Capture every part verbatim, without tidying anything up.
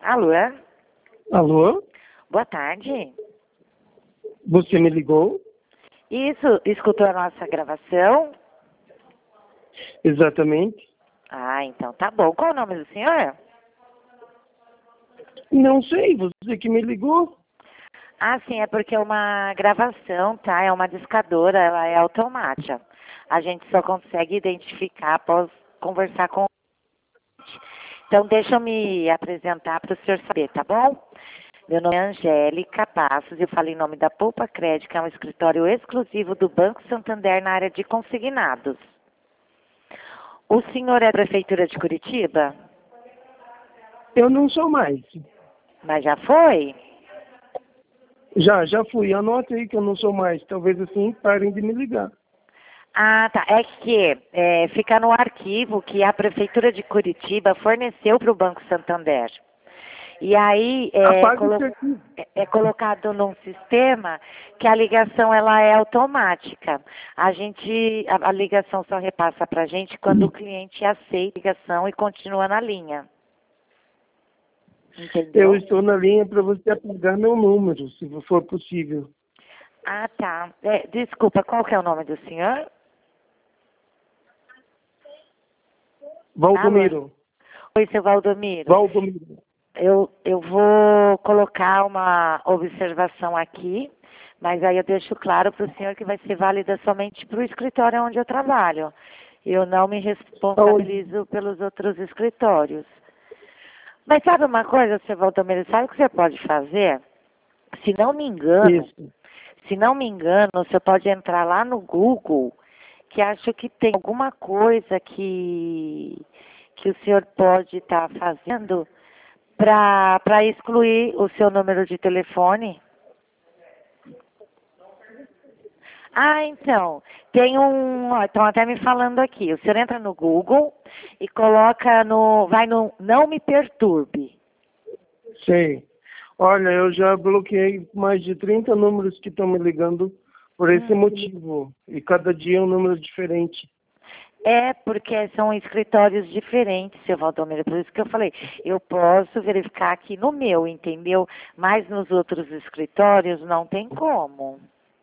Alô? Alô? Boa tarde. Você me ligou? Isso, escutou a nossa gravação? Exatamente. Ah, então tá bom. Qual o nome do senhor? Não sei, você que me ligou. Ah, sim, é porque é uma gravação, tá? É uma discadora, ela é automática. A gente só consegue identificar após conversar com o cliente. Então, deixa eu me apresentar para o senhor saber, tá bom? Meu nome é Angélica Passos, eu falo em nome da Poupa Crédito, que é um escritório exclusivo do Banco Santander na área de consignados. O senhor é da Prefeitura de Curitiba? Eu não sou mais. Mas já foi? Já, já fui. Anote aí que eu não sou mais. Talvez assim parem de me ligar. Ah, tá. É que é, fica no arquivo que a Prefeitura de Curitiba forneceu para o Banco Santander. E aí é, Apague colo isso aqui. é, é colocado num sistema que a ligação ela é automática. A gente, a, a ligação só repassa para a gente quando o cliente aceita a ligação e continua na linha. Entendeu? Eu estou na linha para você apagar meu número, se for possível. Ah, tá. É, desculpa, qual que é o nome do senhor? Valdomiro. Oi, seu Valdomiro. Valdomiro. Eu, eu vou colocar uma observação aqui, mas aí eu deixo claro para o senhor que vai ser válida somente para o escritório onde eu trabalho. Eu não me responsabilizo pelos outros escritórios. Mas sabe uma coisa, seu Valdomiro, sabe o que você pode fazer? Se não me engano, Isso. se não me engano, você pode entrar lá no Google, que acho que tem alguma coisa que, que o senhor pode estar fazendo para para excluir o seu número de telefone. Ah, então, tem um, ó, estão até me falando aqui, o senhor entra no Google e coloca no, vai no Não Me Perturbe. Sei. Olha, eu já bloqueei mais de trinta números que estão me ligando por esse Hum. motivo. E cada dia é um número diferente. É, porque são escritórios diferentes, seu Valdomiro, por isso que eu falei, eu posso verificar aqui no meu, entendeu? Mas nos outros escritórios não tem como.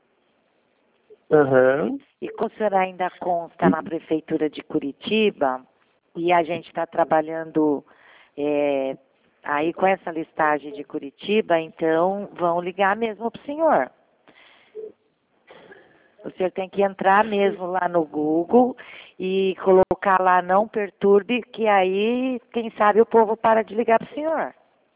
Aham. E como o senhor ainda consta na Prefeitura de Curitiba, e a gente está trabalhando é, aí com essa listagem de Curitiba, então vão ligar mesmo para o senhor. O senhor tem que entrar mesmo lá no Google e colocar lá Não Perturbe, que aí, quem sabe, o povo para de ligar para o senhor.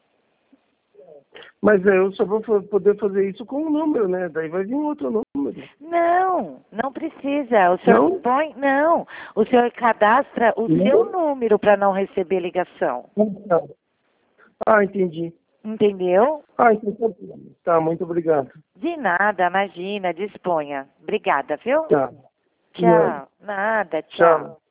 Mas é, eu só vou fa- poder fazer isso com um número, né? Daí vai vir outro número. Não, não precisa. O senhor Não? põe, não. O senhor cadastra o seu Não? número para não receber ligação. Não. Ah, entendi. Entendeu? Ah, então tá, muito obrigado. De nada, imagina, disponha. Obrigada, viu? Tá. Não. Tchau. Nada, tchau. Tchau.